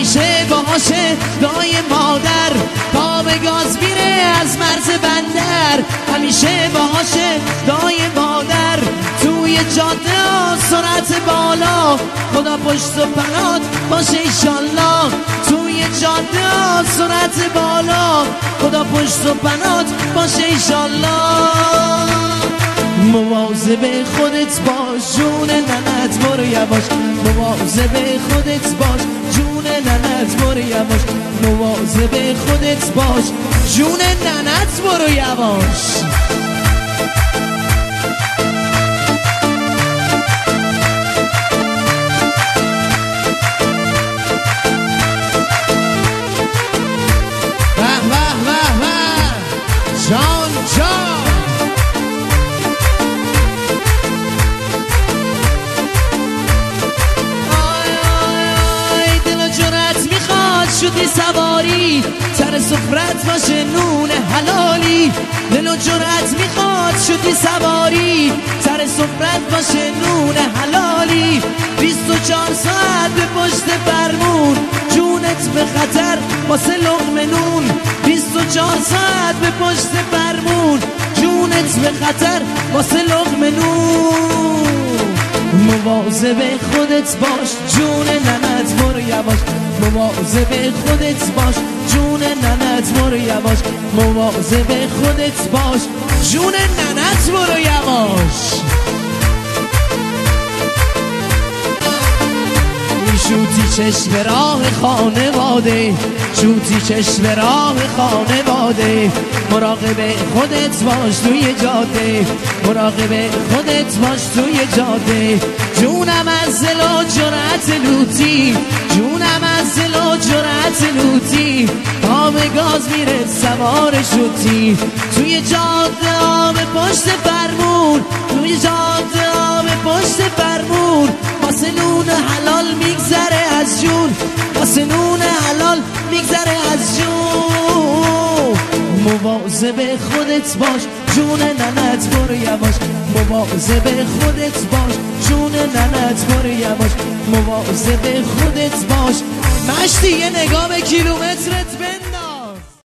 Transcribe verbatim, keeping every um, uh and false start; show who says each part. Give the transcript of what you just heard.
Speaker 1: همیشه باشه دای مادر، پا به گاز میره از مرز بندر. همیشه باشه دای مادر، توی جاده ها سرعت بالا، خدا پشت و پنات باشه ایشالله. توی جاده ها سرعت بالا، خدا پشت و پنات باشه ایشالله. مواظب خودت باش جون ننت، برو یواش. مواظب خودت باش جون ننت، برو یواش. مواظب خودت باش جون ننت، برو یواش. واه واه واه واه جان جان. شدی سواری سر سفرت باشه نون حلالی، دل و جرأت میخواد. شدی سواری سر سفرت باشه نون حلالی، بیست و چهار ساعت به پشت فرمون، جونت به خطر واسه لقمه نون. بیست و چهار ساعت به پشت فرمون، جونت به خطر واسه لقمه نون. مواظب خودت باش جون ننت، برو یواش. مواظب خودت باش جون ننت، برو یواش. مواظب خودت باش جون ننت، برو یواش. شوتی چشم راه خانواده، شوتی چشم راه خانواده، مراقب خودت باش توی جاده، مراقب خودت باش توی جاده. جونم از دل و جرأت لوتی، جونم از دل و جرأت لوتی، پا به گاز میره سوار شوتی. توی جاده ها به پشت فرمون، توی جاده ها به پشت فرمون، واسه نون حلال میگذره از جون، واسه نون حلال میگذره از جون. مواظب خودت باش جون ننت، برو یواش. مواظب خودت باش جون ننت، برو یواش. مواظب خودت باش. مشتی یه نگاه به کیلومترت بند.